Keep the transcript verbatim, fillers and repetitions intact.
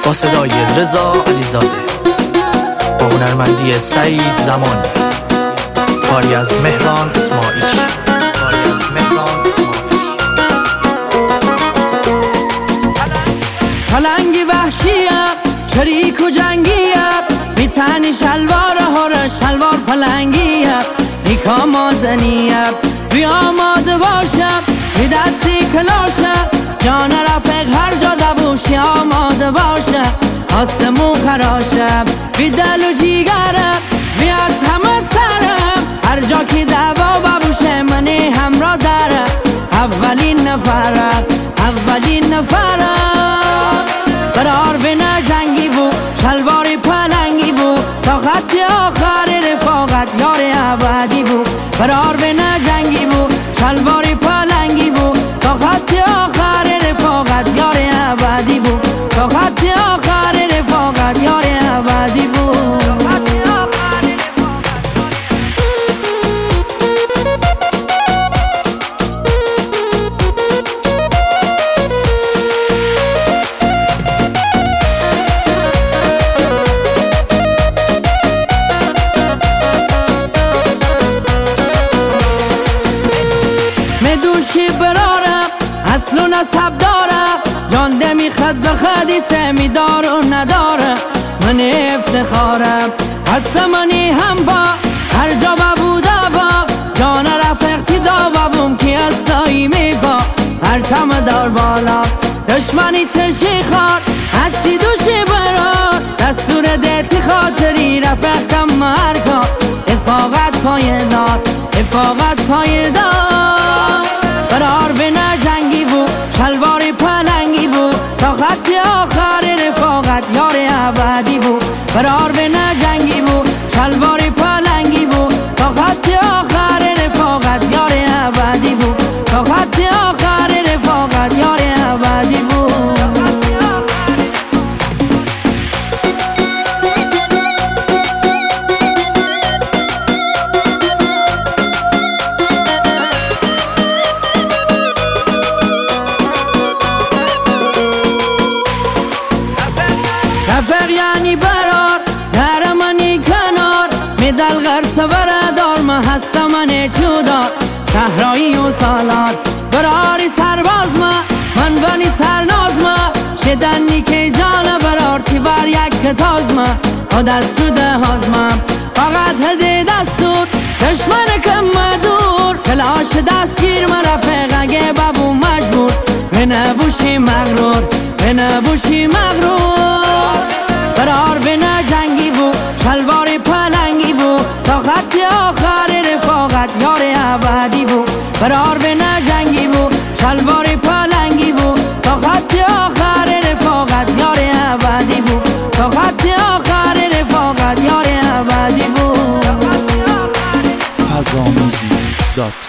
با صدای رضا علیزاده، با هنرمندی سعید زمانی، کاری از مهران اسماعیل کاری از مهران اسماعیل. پلنگی وحشیم شریک و جنگیم، میتنی شلوار هر شلوار پلنگیم، نیکا مازنیم بی آماده باشم، بی دستی کلاشم، جان رفق هر جا دبوشی آماده باشم، آسمون خراشم بی دل و جیگرم، بی از همه سرم، هر جا که دوا ببوشه منی همراه دارم، اولین نفرم اولین نفرم. قرار به نه جنگی بود شلواری پلنگی بود، تا خط آخر رفاقت یار ابدی بود. قرار به نه جنگی بود شلواری پلنگی بود، تا خط آخر رفاقت یار ابدی بود، تا خط آخر رفاقت یار ابدی بود. مدوشی برارم اصل و نسب دارم، جان دمی خد به خدیسه میدار و ندارم، من افتخارم هست منی هم با هر جا ببوده با، جان رفقتی دا ببوم که از سایی میگا، هر چم دار بالا دشمنی چشی خار، هستی دوشی برار دستور دیتی خاطری رفقتم مرگا، افاقت پایدار افاقت پایدار. قرار به نه جنگی بود شلواری پلنگی بود، تا خط آخر رفاقت یار ابدی بود. قرار به نه جنگی بود شلواری پلنگی بود، تا خط آخر رفاقت یار ابدی بود، تا خط آخر رفاقت یار ابدی بود. رفق یعنی برار در منی کنار، میدل غرص بردار من هستم من چودار، صحرایی و سالار براری سرباز من من بنی سرناز من، شدنی که جان برار تی بر یک کتاز من، و دست شده هازمم فقط هده دستور دشمن کم مدور، کلاش دستگیر من رفق اگه ببو مجبور، به نبوشی مغرور به نبوشی مغرور. قرار به نه جنگی بود شلواری پلنگی بود، تا خط آخر رفاقت یار ابدی بود. قرار به نه جنگی بود شلواری پلنگی بود، تا خط آخر رفاقت یار ابدی بود، تا خط آخر رفاقت یار ابدی بود. فضا موزیک دات